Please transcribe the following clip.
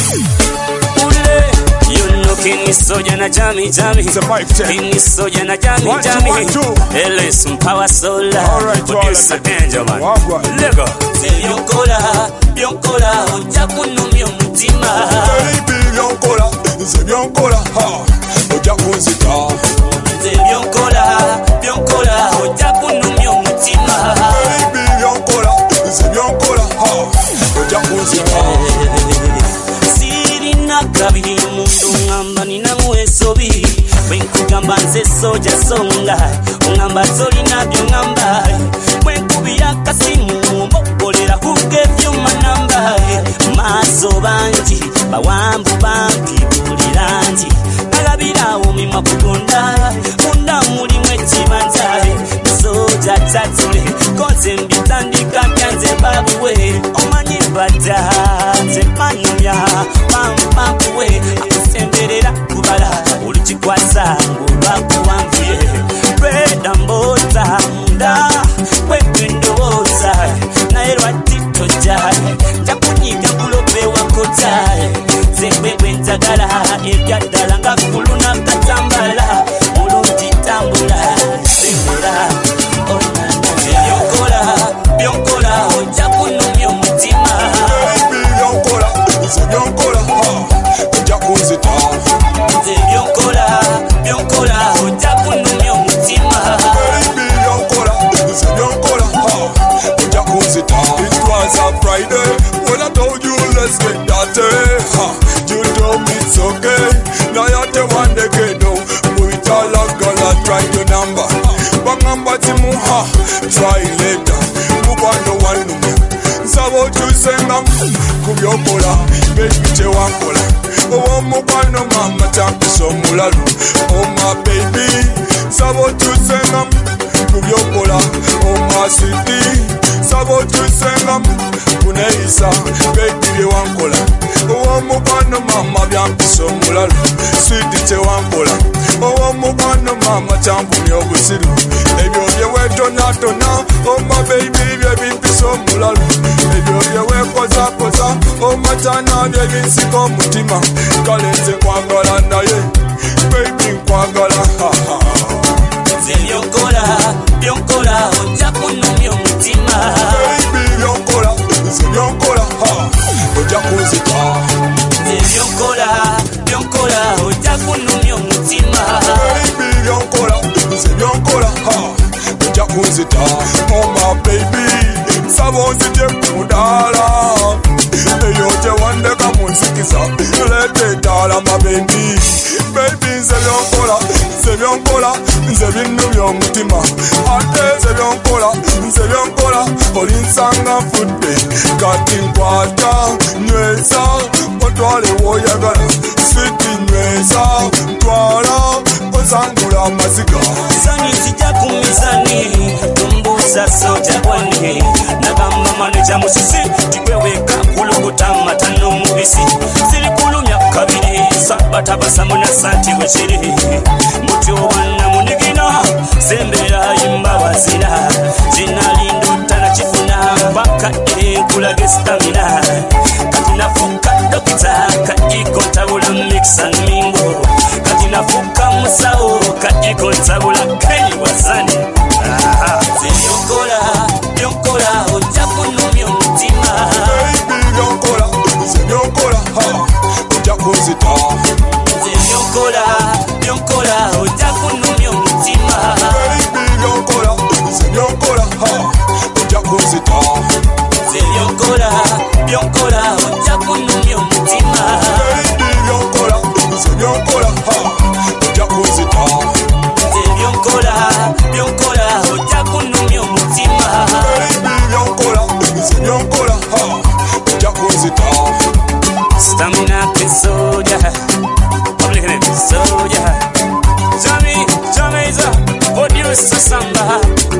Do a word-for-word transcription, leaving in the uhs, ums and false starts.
King Soja na Jammy Jammy. King Soja na Jammy Jammy. Ellis Power Solar. Producer Benjamin. Lego. Bionkola, Bionkola, oja kunumyo mutima. Baby Bionkola, nze Bionkola, ha, oja kunzita. Nze Bionkola, Bionkola, oja kunumyo mutima. Baby Bionkola, nze Bionkola, ha, oja kunzita. Kabiri mundu ngamba nina mwesobi Wenkugamba nze soja songa Ungamba zoli nabyo ngamba Wenkubiya kasimu Mokolera kuge vyuma namba Maso banji Bawambu bampi buliranji Nagabira umima kugonda Munda muli mwechibanja Soja tatule Koze mbitandika kyanze babuwe Omanyi bada Zemanyumya Pampapuwe Akusemberera kubala Uluchikwasa Ngulwakuwamvuye Reda mbota Munda Kwekwendoza Naerwa titoja Njakunyiga kulope wakota Zembewe njagala Ebyadala nga kuluna katambala Mulundi tambula Sembera Bionkola, Bionkola, oja kunumyo mutima. Baby Bionkola, nze Bionkola, ha, oja kunzita. Nze Bionkola, Bionkola, oja kunumyo mutima. Baby Bionkola, nze Bionkola, ha, oja kunzita. It was a Friday when I told you let's get dirty, ha. You told me it's okay. Now you're the one that get down. With all of girl, I try your number. Bangamba timuha, try later. Mubano wanu Zabo chusenga Kubyokola, baby che wankola. Oh mubano mama champiso mulalu. Oh my baby Zabo chusenga Kubyokola, oh my city Zabo chusenga Kuneisa, baby wankola. Oh mubano mama byampiso mulalu. Sweet che wankola. Oh mubano mama champuni obusiru. Ebyo byewe tona tona. Oh my baby baby piso mulalu. Ebyo byewe koza koza. Oh matana baby nsiko mutima. Kalenze kwagala naye. Baby kwagala ha ha. Nze Bionkola, Bionkola, oja kunumyo mutima. Baby Bionkola, nze Bionkola ha, oja kunzita. Nze Bionkola, Bionkola, oja kunumyo mutima. Baby Bionkola, nze Bionkola ha, oja kunzita. Oh my baby, sabo nzije mudala. Eyo je wandeka munsikiza, lete dala my baby. Baby nze Bionkola, nze Bionkola, nze binnu by'omutima. Ate nze Bionkola, nze Bionkola, olinsanga nfudde. Kati nkwata, nyweza, otwale w'oyagala. Sweet nyweza, twala, ozangula amaziga. Sani tijja ku mizani, tumbuuza soja bwange. Nagamba maneja musisi, tikweweka kulukuta matano mubisi. Ziri kulumya kabiri, sabata basamu na santi wekiri. Mutyo wana munigina, sembera imba wazira. Zinalindo tana chifuna, baka enkula gestamina. Katina fuka dokita, kaiko tabula mix and mingo. Katina fuka musao, kaiko tabula kenyi wazani. Bionkola, Bionkola, oja kunumyo mutima. Baby Bionkola, nze Bionkola ha, oja kunzita. Nze Bionkola, Bionkola, oja kunumyo mutima. Baby Bionkola, nze Bionkola ha, oja kunzita. Nze Bionkola, Bionkola, oja kunumyo mutima. Baby Bionkola, nze Bionkola ha, oja kunzita. Nze Bionkola, Bionkola, oja kunumyo mutima. Baby Bionkola, nze Bionkola ha, oja kunzita. Stamina kisoja, public name soja. Jammy, Jamaiza, producer Samba.